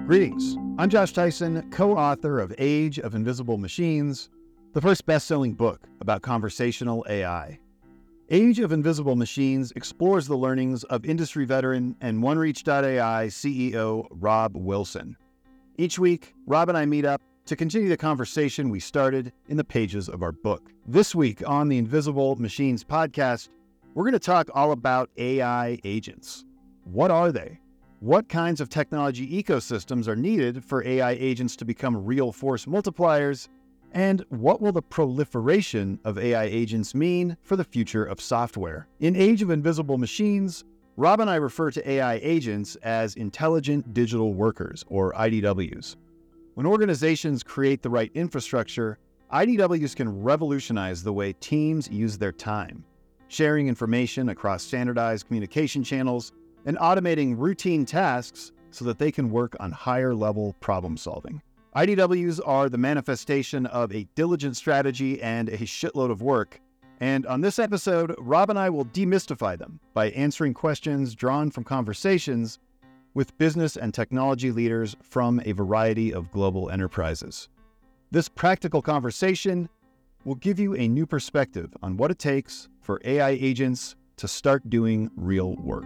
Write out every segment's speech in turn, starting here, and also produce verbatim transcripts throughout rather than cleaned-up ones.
Greetings. I'm Josh Tyson, co-author of Age of Invisible Machines, the first best-selling book about conversational A I. Age of Invisible Machines explores the learnings of industry veteran and OneReach dot A I C E O Rob Wilson. Each week, Rob and I meet up to continue the conversation we started in the pages of our book. This week on the Invisible Machines podcast, we're going to talk all about A I agents. What are they? What kinds of technology ecosystems are needed for A I agents to become real force multipliers? And what will the proliferation of A I agents mean for the future of software? In Age of Invisible Machines, Rob and I refer to A I agents as intelligent digital workers, or I D Ws. When organizations create the right infrastructure, I D Ws can revolutionize the way teams use their time, sharing information across standardized communication channels and automating routine tasks so that they can work on higher-level problem solving. I D Ws are the manifestation of a diligent strategy and a shitload of work. And on this episode, Rob and I will demystify them by answering questions drawn from conversations with business and technology leaders from a variety of global enterprises. This practical conversation will give you a new perspective on what it takes for A I agents to start doing real work.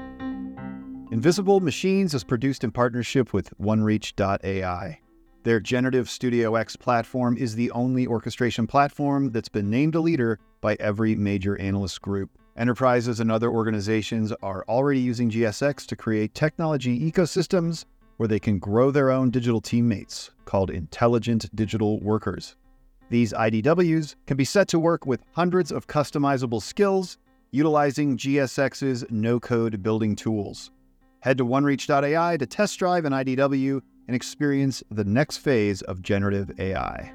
Invisible Machines is produced in partnership with OneReach dot A I. Their Generative Studio X platform is the only orchestration platform that's been named a leader by every major analyst group. Enterprises and other organizations are already using G S X to create technology ecosystems where they can grow their own digital teammates, called intelligent digital workers. These I D Ws can be set to work with hundreds of customizable skills utilizing G S X's no-code building tools. Head to OneReach dot A I to test drive an I D W and experience the next phase of generative A I.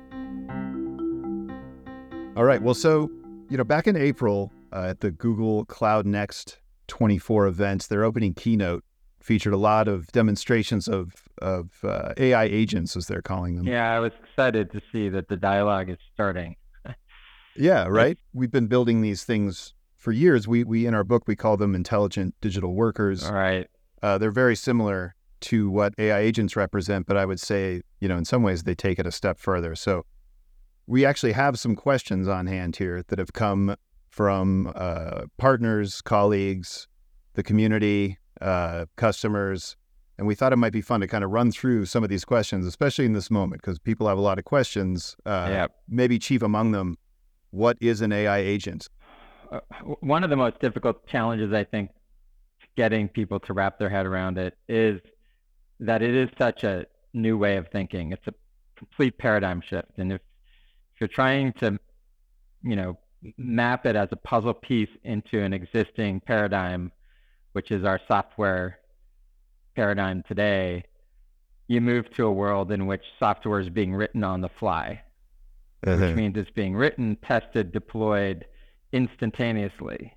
All right, well, so, you know, back in April uh, at the Google Cloud Next twenty-four event, their opening keynote featured a lot of demonstrations of, of uh, A I agents, as they're calling them. Yeah, I was excited to see that the dialogue is starting. Yeah, right? We've been building these things for years. We, we in our book, we call them intelligent digital workers. All right. Uh, they're very similar to what A I agents represent, but I would say, you know, in some ways they take it a step further. So we actually have some questions on hand here that have come from uh, partners, colleagues, the community, uh, customers, and we thought it might be fun to kind of run through some of these questions, especially in this moment, because people have a lot of questions. Uh, yeah. Maybe chief among them, what is an A I agent? Uh, one of the most difficult challenges, I think, getting people to wrap their head around it is that it is such a new way of thinking. It's a complete paradigm shift. And if, if you're trying to, you know, map it as a puzzle piece into an existing paradigm, which is our software paradigm today, you move to a world in which software is being written on the fly, uh-huh. which means it's being written, tested, deployed instantaneously.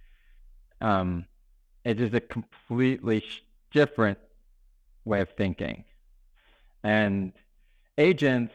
Um, it is a completely sh- different way of thinking. And agents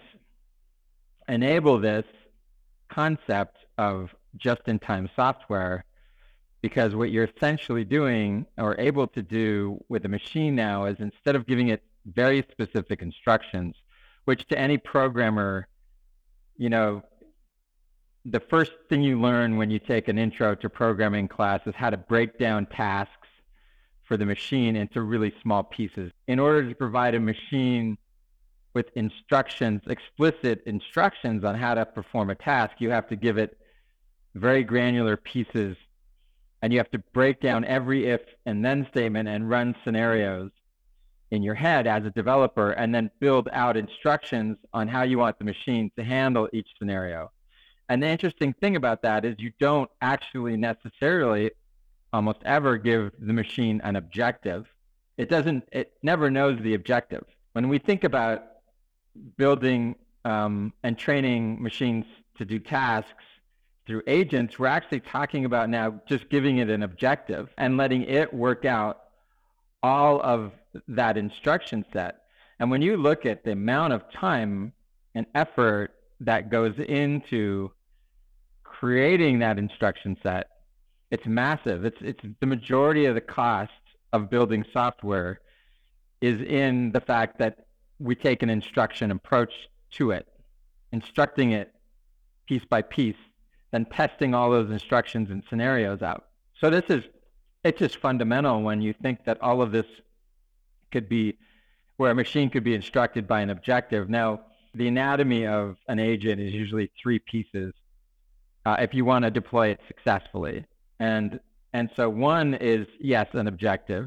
enable this concept of just-in-time software because what you're essentially doing or able to do with a machine now is instead of giving it very specific instructions, which to any programmer, you know, the first thing you learn when you take an intro to programming class is how to break down tasks for the machine into really small pieces. In order to provide a machine with instructions, explicit instructions on how to perform a task, you have to give it very granular pieces, and you have to break down every if and then statement and run scenarios in your head as a developer, and then build out instructions on how you want the machine to handle each scenario. And the interesting thing about that is you don't actually necessarily almost ever give the machine an objective. It doesn't, it never knows the objective. When we think about building um, and training machines to do tasks through agents, we're actually talking about now just giving it an objective and letting it work out all of that instruction set. And when you look at the amount of time and effort that goes into creating that instruction set, it's massive. It's it's the majority of the cost of building software is in the fact that we take an instruction approach to it, instructing it piece by piece, then testing all those instructions and scenarios out. So this is, it's just fundamental when you think that all of this could be, where a machine could be instructed by an objective. Now, the anatomy of an agent is usually three pieces uh, if you want to deploy it successfully. And, and so one is, yes, an objective.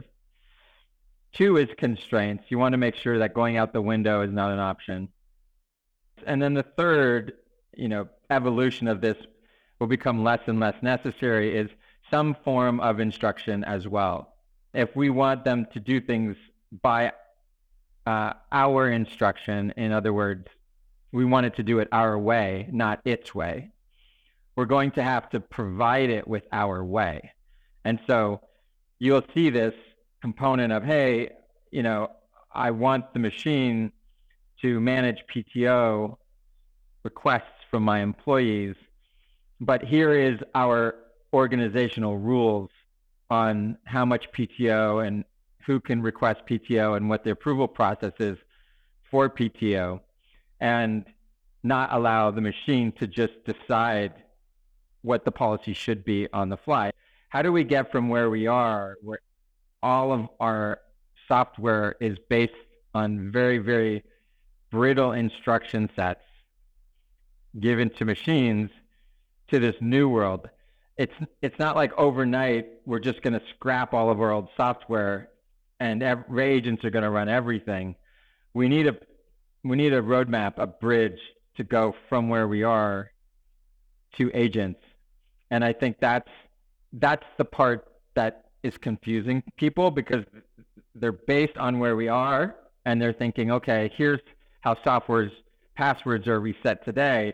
Two is constraints. You want to make sure that going out the window is not an option. And then the third, you know, evolution of this will become less and less necessary is some form of instruction as well. If we want them to do things by uh, our instruction, in other words, we want it to do it our way, not its way, we're going to have to provide it with our way. And so you'll see this component of, hey, you know, I want the machine to manage P T O requests from my employees, but here is our organizational rules on how much P T O and who can request P T O and what the approval process is for P T O, and not allow the machine to just decide what the policy should be on the fly. How do we get from where we are, where all of our software is based on very, very brittle instruction sets given to machines, to this new world? It's it's not like overnight we're just going to scrap all of our old software and every agents are going to run everything. We need a we need a roadmap, a bridge to go from where we are to agents. And I think that's that's the part that is confusing people, because they're based on where we are and they're thinking, okay, here's how software's passwords are reset today.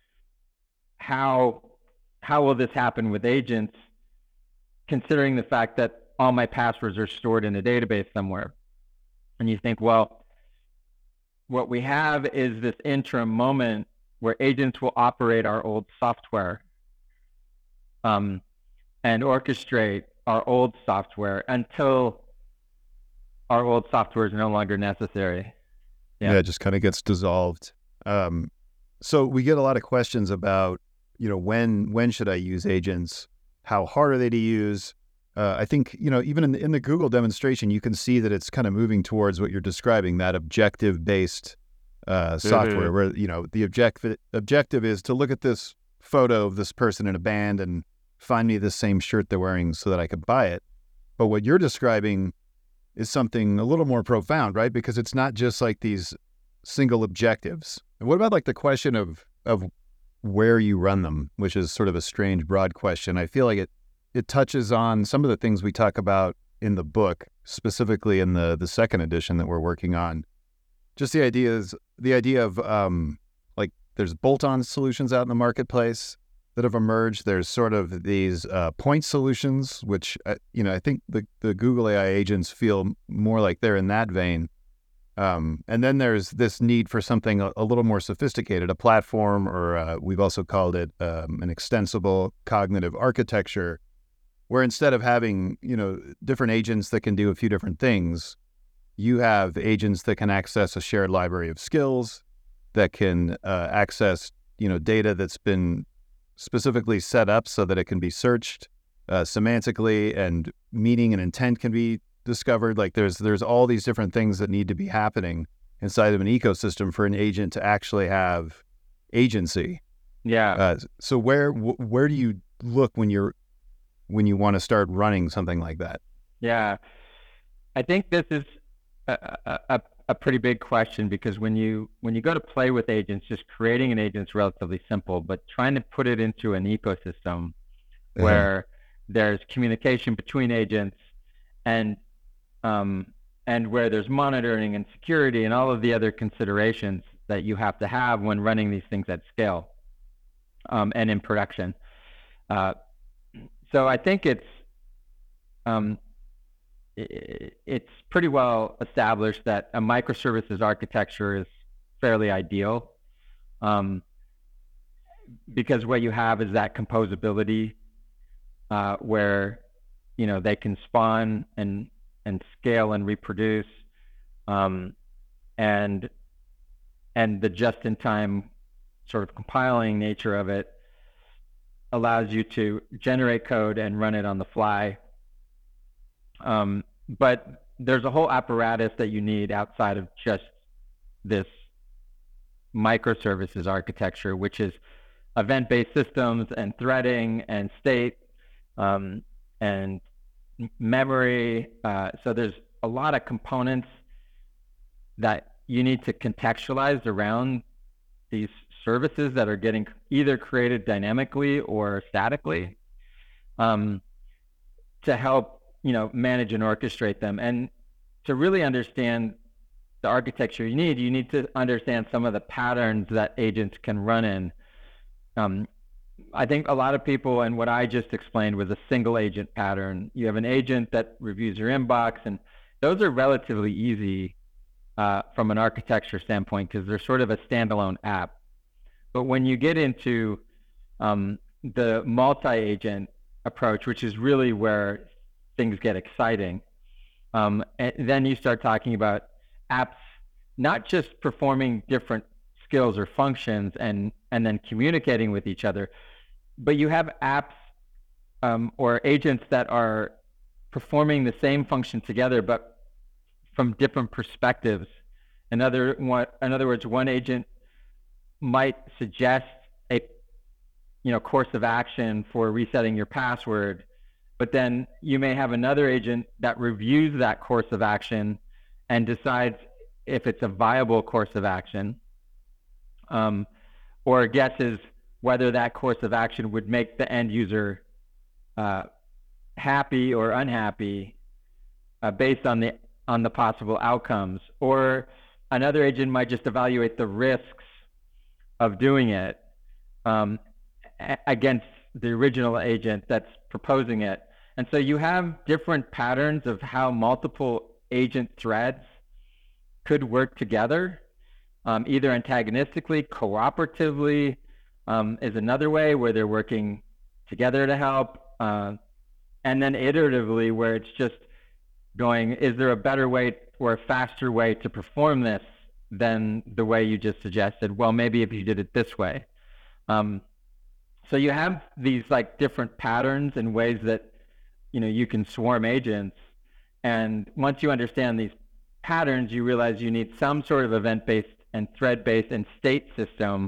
How how will this happen with agents, considering the fact that all my passwords are stored in a database somewhere? And you think, well, what we have is this interim moment where agents will operate our old software um, and orchestrate our old software until our old software is no longer necessary. Yeah, yeah, it just kind of gets dissolved. Um, so we get a lot of questions about, you know, when when should I use agents? How hard are they to use? Uh, I think, you know, even in the, in the Google demonstration, you can see that it's kind of moving towards what you're describing, that objective-based uh, software, mm-hmm. where, you know, the object objective is to look at this photo of this person in a band and find me the same shirt they're wearing so that I could buy it. But what you're describing is something a little more profound, right? Because it's not just like these single objectives. And what about like the question of of where you run them, which is sort of a strange, broad question. I feel like it it touches on some of the things we talk about in the book, specifically in the the second edition that we're working on. Just the idea is the idea of um, like there's bolt-on solutions out in the marketplace that have emerged. There's sort of these uh, point solutions, which, uh, you know, I think the, the Google A I agents feel more like they're in that vein. Um, and then there's this need for something a, a little more sophisticated, a platform, or uh, we've also called it um, an extensible cognitive architecture, where instead of having, you know, different agents that can do a few different things, you have agents that can access a shared library of skills, that can uh, access, you know, data that's been specifically set up so that it can be searched uh, semantically, and meaning and intent can be discovered. Like there's there's all these different things that need to be happening inside of an ecosystem for an agent to actually have agency. Yeah. Uh, so where wh- where do you look when you're when you want to start running something like that? Yeah, I think this is a, a, a pretty big question, because when you when you go to play with agents, just creating an agent is relatively simple, but trying to put it into an ecosystem uh-huh. where there's communication between agents and um, and where there's monitoring and security and all of the other considerations that you have to have when running these things at scale um, and in production. Uh, so I think it's um, it's pretty well established that a microservices architecture is fairly ideal, um, because what you have is that composability uh, where, you know, they can spawn and and scale and reproduce Um, and and the just-in-time sort of compiling nature of it allows you to generate code and run it on the fly. Um, but there's a whole apparatus that you need outside of just this microservices architecture, which is event-based systems and threading and state um, and memory. Uh, so there's a lot of components that you need to contextualize around these services that are getting either created dynamically or statically um, to help, you know, manage and orchestrate them. And to really understand the architecture you need, you need to understand some of the patterns that agents can run in. Um, I think a lot of people, and what I just explained was a single agent pattern. You have an agent that reviews your inbox, and those are relatively easy uh, from an architecture standpoint because they're sort of a standalone app. But when you get into um, the multi-agent approach, which is really where things get exciting, um, and then you start talking about apps not just performing different skills or functions and, and then communicating with each other, but you have apps um, or agents that are performing the same function together, but from different perspectives. In other, one, in other words, one agent might suggest a you know course of action for resetting your password, but then you may have another agent that reviews that course of action and decides if it's a viable course of action, um, or guesses whether that course of action would make the end user uh, happy or unhappy uh, based on the on the possible outcomes. Or another agent might just evaluate the risks of doing it um, a- against the original agent that's proposing it. And so you have different patterns of how multiple agent threads could work together, um, either antagonistically, cooperatively, um, is another way where they're working together to help, uh, and then iteratively where it's just going, is there a better way or a faster way to perform this than the way you just suggested? Well, maybe if you did it this way. Um, so you have these like different patterns and ways that you know you can swarm agents, and once you understand these patterns, you realize you need some sort of event-based and thread-based and state system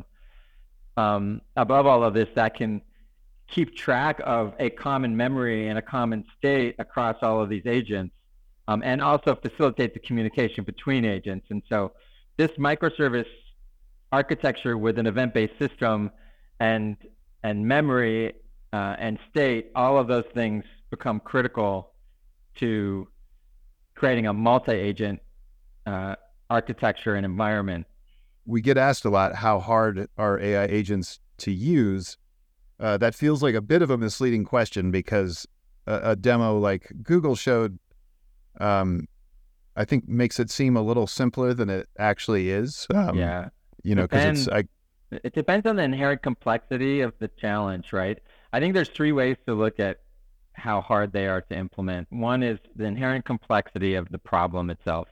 um, above all of this that can keep track of a common memory and a common state across all of these agents, um, and also facilitate the communication between agents. And so this microservice architecture with an event-based system and and memory uh, and state, all of those things become critical to creating a multi-agent uh, architecture and environment. We get asked a lot, how hard are A I agents to use? Uh, that feels like a bit of a misleading question because a, a demo like Google showed, um, I think makes it seem a little simpler than it actually is. Um, yeah. You know, because it's... I, It depends on the inherent complexity of the challenge, right? I think there's three ways to look at how hard they are to implement. One is the inherent complexity of the problem itself.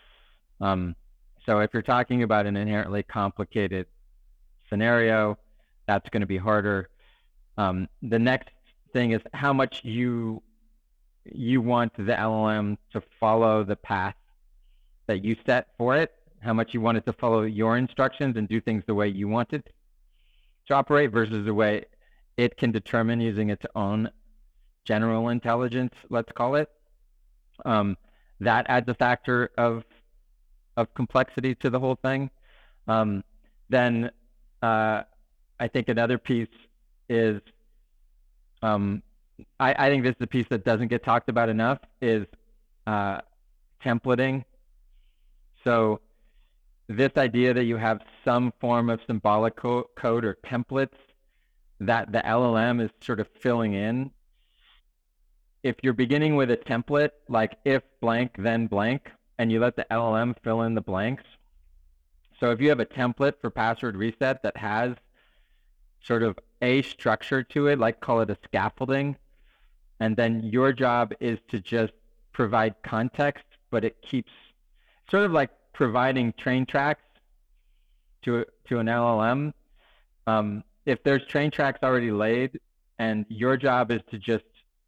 Um, so if you're talking about an inherently complicated scenario, that's going to be harder. Um, the next thing is how much you you want the L L M to follow the path that you set for it, how much you want it to follow your instructions and do things the way you want it to operate versus the way it can determine using its own general intelligence, let's call it. Um, that adds a factor of of complexity to the whole thing. Um, then uh, I think another piece is, um, I, I think this is the piece that doesn't get talked about enough, is uh, templating. So this idea that you have some form of symbolic co- code or templates that the L L M is sort of filling in. If you're beginning with a template, like if blank, then blank, and you let the L L M fill in the blanks. So if you have a template for password reset that has sort of a structure to it, like call it a scaffolding, and then your job is to just provide context, but it keeps, sort of like providing train tracks to to an L L M. Um, if there's train tracks already laid, and your job is to just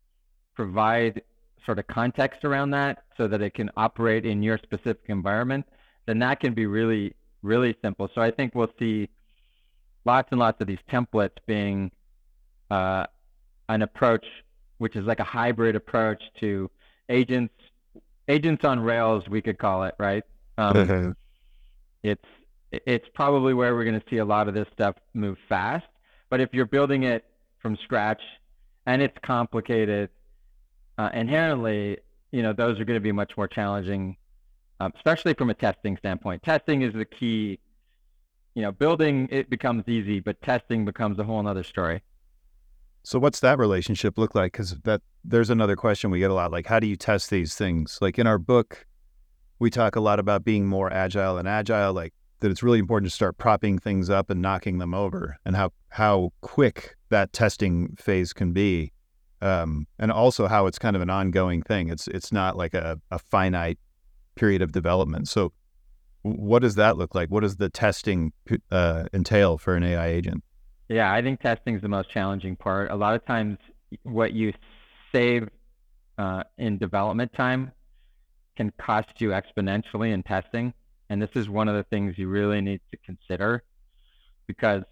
provide sort of context around that so that it can operate in your specific environment, then that can be really, really simple. So I think we'll see lots and lots of these templates being uh, an approach, which is like a hybrid approach to agents, agents on Rails, we could call it, right? Um, Mm-hmm. it's it's probably where we're going to see a lot of this stuff move fast. But if you're building it from scratch and it's complicated, uh, inherently, you know, those are going to be much more challenging, um, especially from a testing standpoint. Testing is the key. You know, building, it becomes easy, but testing becomes a whole other story. So what's that relationship look like? Because that there's another question we get a lot. Like, how do you test these things? Like in our book, we talk a lot about being more agile and agile, like that it's really important to start propping things up and knocking them over, and how how quick that testing phase can be, um, and also how it's kind of an ongoing thing. It's it's not like a, a finite period of development. So what does that look like? What does the testing uh, entail for an A I agent? Yeah, I think testing is the most challenging part. A lot of times what you save uh, in development time can cost you exponentially in testing. And this is one of the things you really need to consider, because,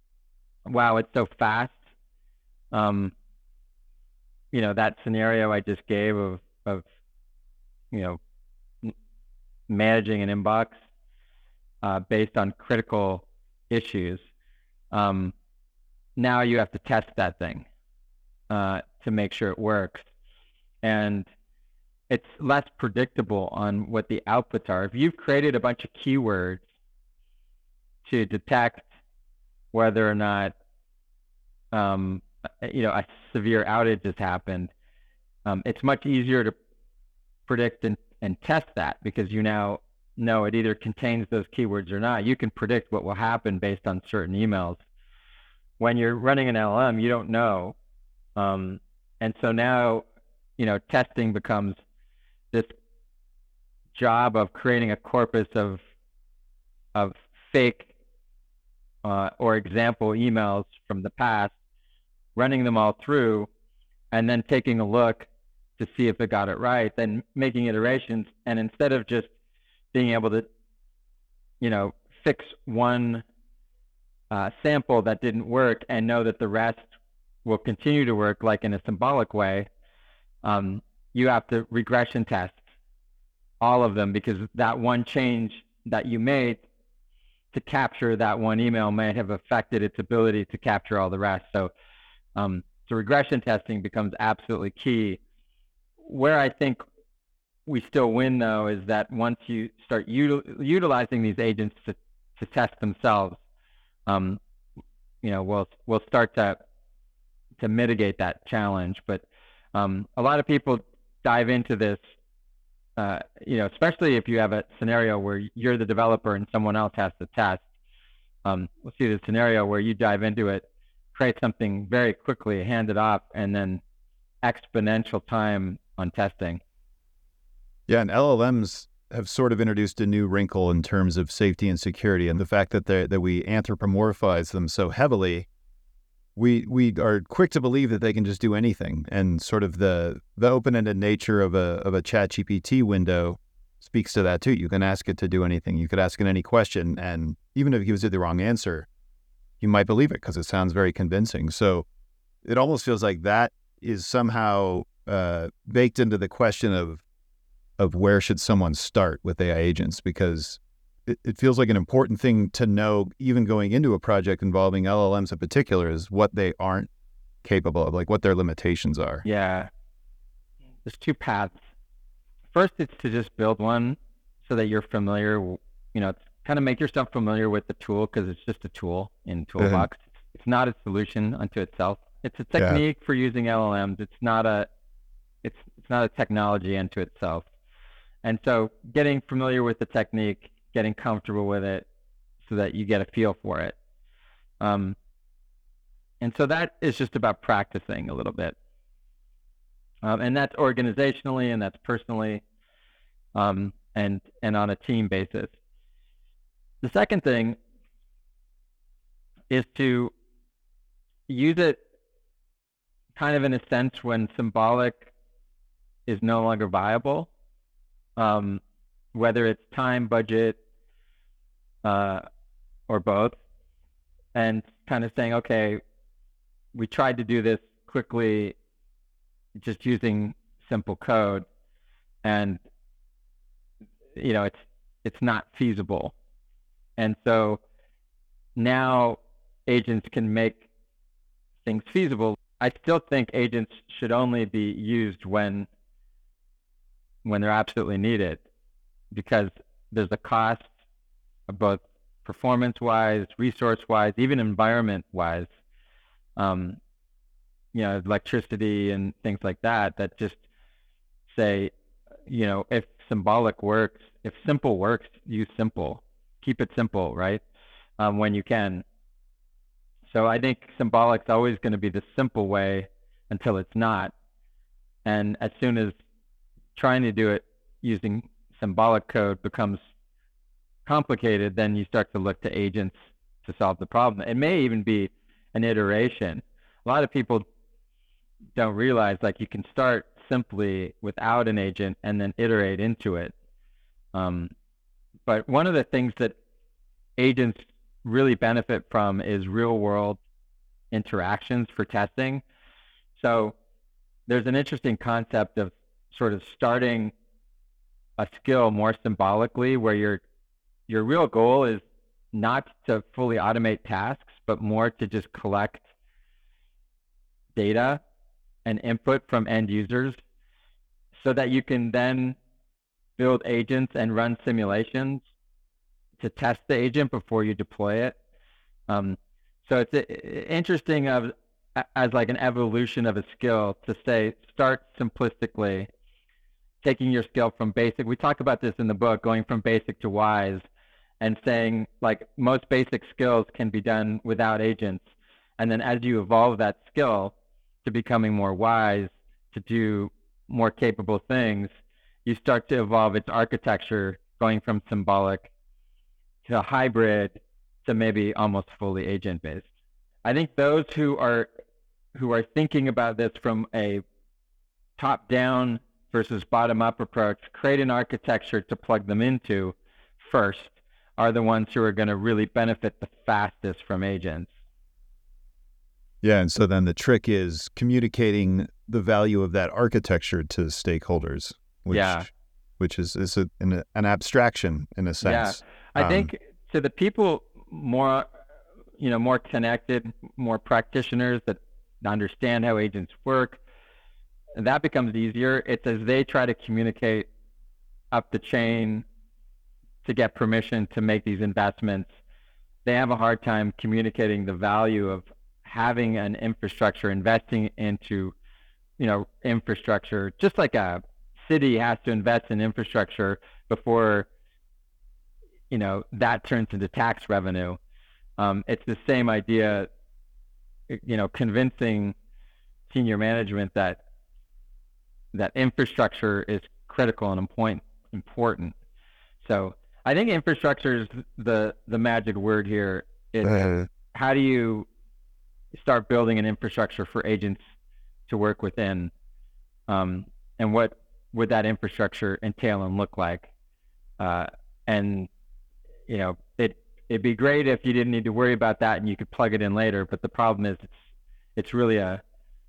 wow, it's so fast. Um, you know, that scenario I just gave of, of you know, m- managing an inbox uh, based on critical issues. Um, now you have to test that thing uh, to make sure it works. And it's less predictable on what the outputs are. If you've created a bunch of keywords to detect whether or not um, you know, a severe outage has happened, um, it's much easier to predict and, and test that, because you now know it either contains those keywords or not. You can predict what will happen based on certain emails. When you're running an L L M, you don't know. Um, and so now, you know, testing becomes this job of creating a corpus of of fake uh, or example emails from the past, running them all through, and then taking a look to see if it got it right, then making iterations. And instead of just being able to, you know, fix one uh, sample that didn't work and know that the rest will continue to work, like in a symbolic way, um, you have to regression test all of them, because that one change that you made to capture that one email may have affected its ability to capture all the rest. So, um, so regression testing becomes absolutely key. Where I think we still win, though, is that once you start util- utilizing these agents to, to test themselves, um, you know, we'll we'll start to to mitigate that challenge. But um, a lot of people dive into this. Uh, you know, especially if you have a scenario where you're the developer and someone else has to test. Um, we'll see the scenario where you dive into it, create something very quickly, hand it off, and then exponential time on testing. Yeah, and L L Ms have sort of introduced a new wrinkle in terms of safety and security, and the fact that they that we anthropomorphize them so heavily. We we are quick to believe that they can just do anything, and sort of the the open-ended nature of a of a ChatGPT window speaks to that too. You can ask it to do anything. You could ask it any question, and even if it gives you the wrong answer, you might believe it because it sounds very convincing. So it almost feels like that is somehow uh, baked into the question of of where should someone start with A I agents, because it, it feels like an important thing to know, even going into a project involving L L Ms in particular, is what they aren't capable of, like what their limitations are. Yeah. There's two paths. First, it's to just build one so that you're familiar, you know, kind of make yourself familiar with the tool, because it's just a tool in Toolbox. Mm-hmm. It's not a solution unto itself. It's a technique yeah. for using L L Ms. It's not a, it's it's not a technology unto itself. And so getting familiar with the technique, getting comfortable with it so that you get a feel for it. Um, and so that is just about practicing a little bit. Um, and that's organizationally and that's personally. Um, and and on a team basis. The second thing is to use it kind of in a sense when symbolic is no longer viable, um, whether it's time, budget, uh, or both, and kind of saying, okay, we tried to do this quickly just using simple code, and you know it's it's not feasible. And so now agents can make things feasible. I still think agents should only be used when when they're absolutely needed, because there's a cost of both performance-wise, resource-wise, even environment-wise, um, you know, electricity and things like that, that just say, you know, if symbolic works, if simple works, use simple. Keep it simple, right? Um, when you can. So I think symbolic's always going to be the simple way until it's not. And as soon as trying to do it using symbolic code becomes complicated, then you start to look to agents to solve the problem. It may even be an iteration. A lot of people don't realize, like, you can start simply without an agent and then iterate into it. Um, but one of the things that agents really benefit from is real world interactions for testing. So there's an interesting concept of sort of starting a skill more symbolically, where your your real goal is not to fully automate tasks, but more to just collect data and input from end users, so that you can then build agents and run simulations to test the agent before you deploy it. Um, so it's a, interesting of, as like an evolution of a skill, to say, start simplistically, taking your skill from basic. We talk about this in the book, going from basic to wise, and saying, like, most basic skills can be done without agents. And then as you evolve that skill to becoming more wise, to do more capable things, you start to evolve its architecture, going from symbolic to hybrid to maybe almost fully agent-based. I think those who are who are thinking about this from a top-down versus bottom-up approach, create an architecture to plug them into first, are the ones who are going to really benefit the fastest from agents. Yeah, and so then the trick is communicating the value of that architecture to stakeholders, which yeah. which is, is a, an, an abstraction in a sense. Yeah, I um, think to the people more, you know, more connected, more practitioners that understand how agents work, that becomes easier. It's as they try to communicate up the chain to get permission to make these investments, they have a hard time communicating the value of having an infrastructure, investing into, you know, infrastructure, just like a city has to invest in infrastructure before, you know, that turns into tax revenue. Um, it's the same idea, you know, convincing senior management that that infrastructure is critical and important. important. So I think infrastructure is the, the magic word here. It's uh, how do you start building an infrastructure for agents to work within, um, and what would that infrastructure entail and look like? Uh, and, you know, it, it'd be great if you didn't need to worry about that and you could plug it in later. But the problem is it's, it's really a,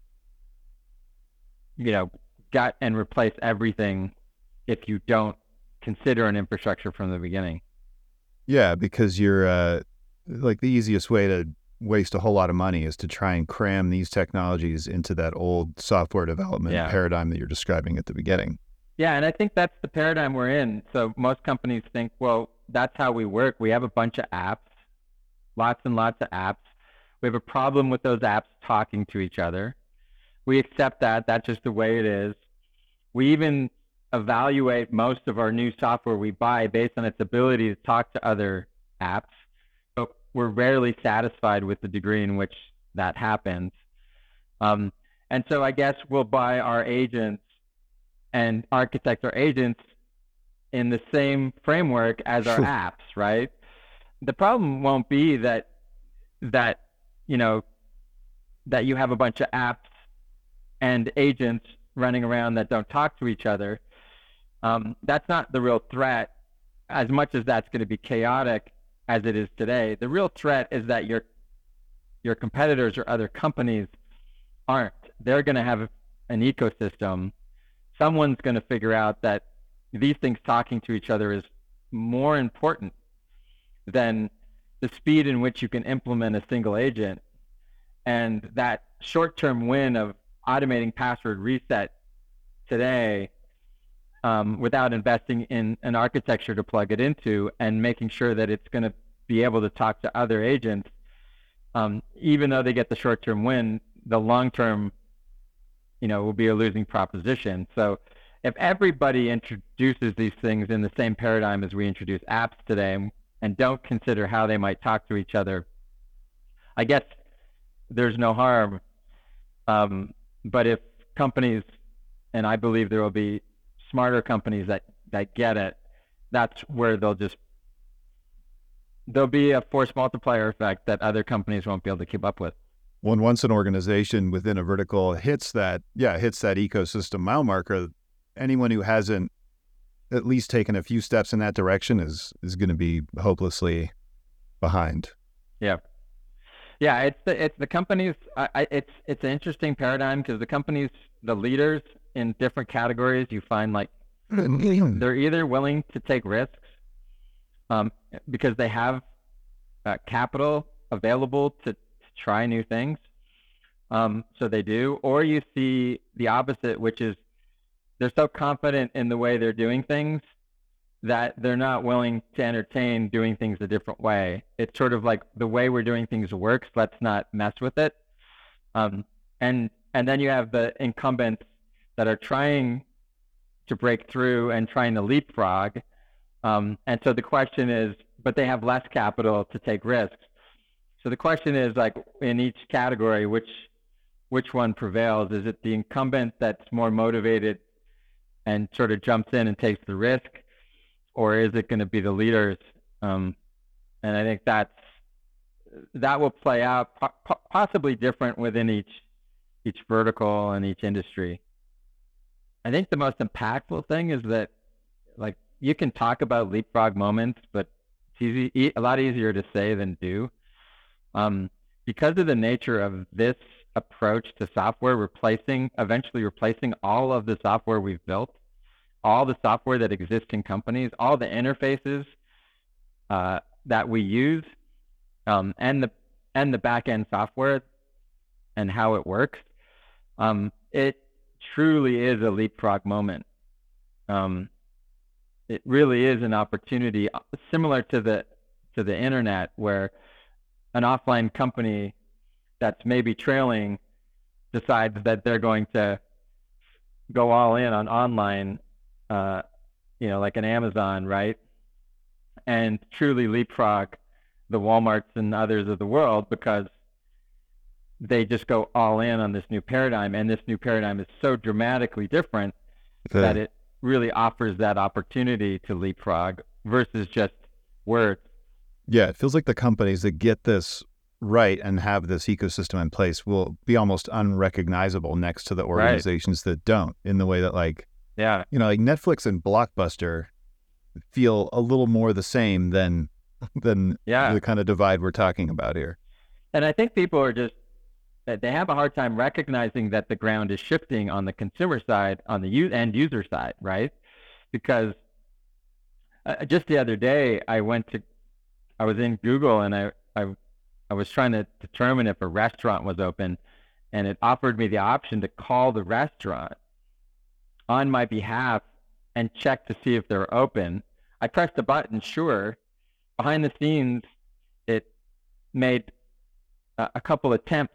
you know, gut and replace everything if you don't consider an infrastructure from the beginning. Yeah, because you're uh, like the easiest way to waste a whole lot of money is to try and cram these technologies into that old software development yeah. paradigm that you're describing at the beginning. Yeah, and I think that's the paradigm we're in. So most companies think, well, that's how we work. We have a bunch of apps, lots and lots of apps. We have a problem with those apps talking to each other. We accept that. That's just the way it is. We even evaluate most of our new software we buy based on its ability to talk to other apps. But we're rarely satisfied with the degree in which that happens. Um, and so I guess we'll buy our agents and architect our agents in the same framework as our apps, right? The problem won't be that that you know that you have a bunch of apps and agents running around that don't talk to each other. Um, that's not the real threat, as much as that's going to be chaotic as it is today. The real threat is that your your competitors or other companies aren't. They're going to have an ecosystem. Someone's going to figure out that these things talking to each other is more important than the speed in which you can implement a single agent. And that short-term win of automating password reset today um, without investing in an architecture to plug it into and making sure that it's going to be able to talk to other agents, um, even though they get the short-term win, the long-term, you know, will be a losing proposition. So if everybody introduces these things in the same paradigm as we introduce apps today and, and don't consider how they might talk to each other, I guess there's no harm. Um, but if companies, and I believe there will be smarter companies that, that get it, that's where they'll just, there'll be a force multiplier effect that other companies won't be able to keep up with. When once an organization within a vertical hits that, yeah, hits that ecosystem mile marker, anyone who hasn't at least taken a few steps in that direction is is going to be hopelessly behind. Yeah. Yeah, it's the it's the companies. I, I, it's it's an interesting paradigm because the companies, the leaders in different categories, you find like they're either willing to take risks, um, because they have uh, capital available to, to try new things, um, so they do, or you see the opposite, which is they're so confident in the way they're doing things that they're not willing to entertain doing things a different way. It's sort of like the way we're doing things works, let's not mess with it. Um, and and then you have the incumbents that are trying to break through and trying to leapfrog. Um, and so the question is, but they have less capital to take risks. So the question is, like, in each category, which which one prevails? Is it the incumbent that's more motivated and sort of jumps in and takes the risk? Or is it going to be the leaders? Um, and I think that's that will play out po- possibly different within each each vertical and each industry. I think the most impactful thing is that, like, you can talk about leapfrog moments, but it's easy, a lot easier to say than do. Um, because of the nature of this approach to software, replacing eventually replacing all of the software we've built, all the software that exists in companies, all the interfaces uh, that we use, um, and the and the back-end software and how it works, um, it truly is a leapfrog moment. Um, it really is an opportunity similar to the to the internet, where an offline company that's maybe trailing decides that they're going to go all in on online. Uh, you know, like an Amazon, right? And truly leapfrog the Walmarts and others of the world because they just go all in on this new paradigm. And this new paradigm is so dramatically different okay. that it really offers that opportunity to leapfrog versus just words. Yeah, it feels like the companies that get this right and have this ecosystem in place will be almost unrecognizable next to the organizations right. that don't, in the way that, like, yeah, you know, like Netflix and Blockbuster feel a little more the same than than yeah. the kind of divide we're talking about here. And I think people are just, they have a hard time recognizing that the ground is shifting on the consumer side, on the end user side, right? Because uh, just the other day, I went to, I was in Google and I, I, I was trying to determine if a restaurant was open, and it offered me the option to call the restaurant on my behalf and check to see if they're open. I pressed the button, sure. Behind the scenes, it made a, a couple attempts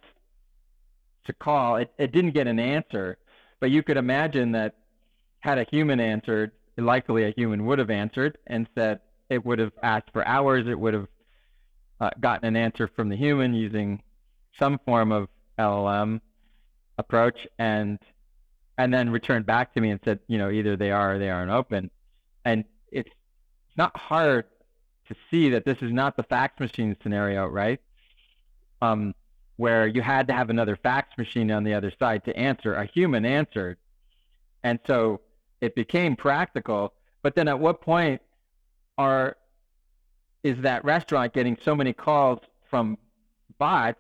to call. It, it didn't get an answer, but you could imagine that had a human answered, likely a human would have answered and said, it would have asked for hours. It would have uh, gotten an answer from the human using some form of L L M approach, and and then returned back to me and said, you know, either they are or they aren't open. And it's it's not hard to see that this is not the fax machine scenario, right? Um, where you had to have another fax machine on the other side to answer. A human answered. And so it became practical. But then at what point are is that restaurant getting so many calls from bots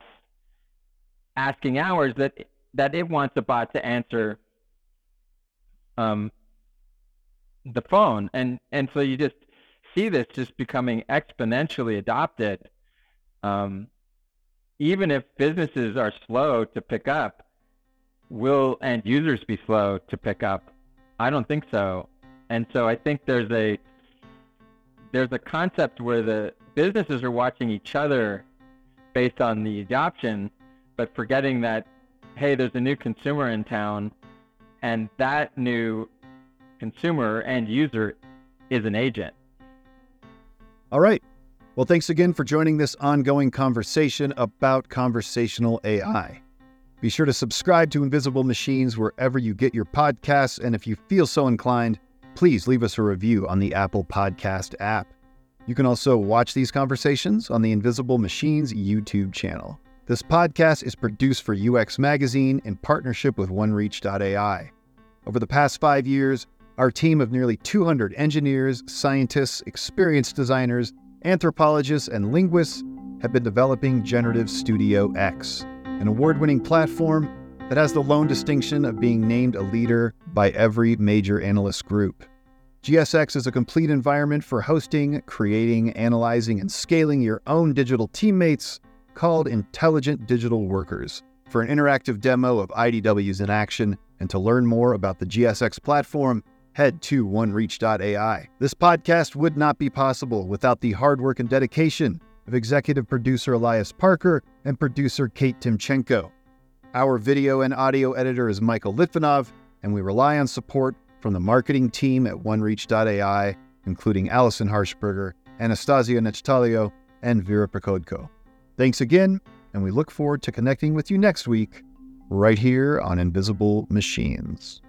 asking hours that that it wants a bot to answer um, the phone? And and so you just see this just becoming exponentially adopted. Um, even if businesses are slow to pick up, will end users be slow to pick up? I don't think so. And so I think there's a there's a concept where the businesses are watching each other based on the adoption, but forgetting that, hey, there's a new consumer in town, and that new consumer and user is an agent. All right. Well, thanks again for joining this ongoing conversation about conversational A I. Be sure to subscribe to Invisible Machines wherever you get your podcasts, and if you feel so inclined, please leave us a review on the Apple Podcast app. You can also watch these conversations on the Invisible Machines YouTube channel. This podcast is produced for U X Magazine in partnership with OneReach dot A I. Over the past five years, our team of nearly two hundred engineers, scientists, experienced designers, anthropologists, and linguists have been developing Generative Studio X, an award-winning platform that has the lone distinction of being named a leader by every major analyst group. G S X is a complete environment for hosting, creating, analyzing, and scaling your own digital teammates called Intelligent Digital Workers. For an interactive demo of I D Ws in action and to learn more about the G S X platform, head to OneReach dot A I. This podcast would not be possible without the hard work and dedication of executive producer Elias Parker and producer Kate Timchenko. Our video and audio editor is Michael Litvinov, and we rely on support from the marketing team at OneReach dot A I, including Allison Harshberger, Anastasia Nechtalio, and Vera Prokodko. Thanks again, and we look forward to connecting with you next week, right here on Invisible Machines.